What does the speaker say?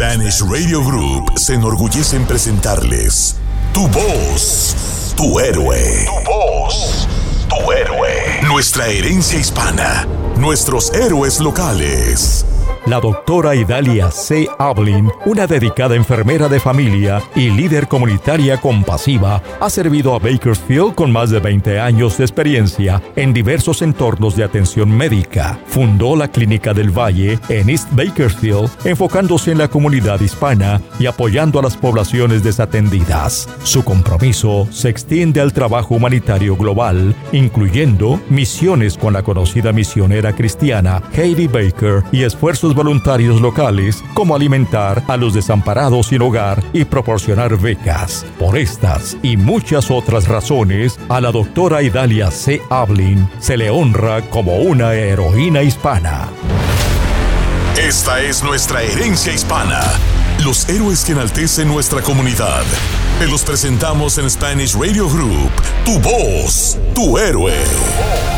Spanish Radio Group se enorgullece en presentarles Tu Voz, Tu Héroe. Tu Voz, Tu Héroe. Nuestra herencia hispana, nuestros héroes locales. La doctora Idalia C. Ablin, una dedicada enfermera de familia y líder comunitaria compasiva, ha servido a Bakersfield con más de 20 años de experiencia en diversos entornos de atención médica. Fundó la Clínica del Valle en East Bakersfield, enfocándose en la comunidad hispana y apoyando a las poblaciones desatendidas. Su compromiso se extiende al trabajo humanitario global, incluyendo misiones con la conocida misionera cristiana Heidi Baker y esfuerzos voluntarios locales como alimentar a los desamparados sin hogar y proporcionar becas. Por estas y muchas otras razones, a la doctora Idalia C. Ablin se le honra como una heroína hispana. Esta es nuestra herencia hispana. Los héroes que enaltecen nuestra comunidad. Te los presentamos en Spanish Radio Group. Tu Voz, Tu Héroe.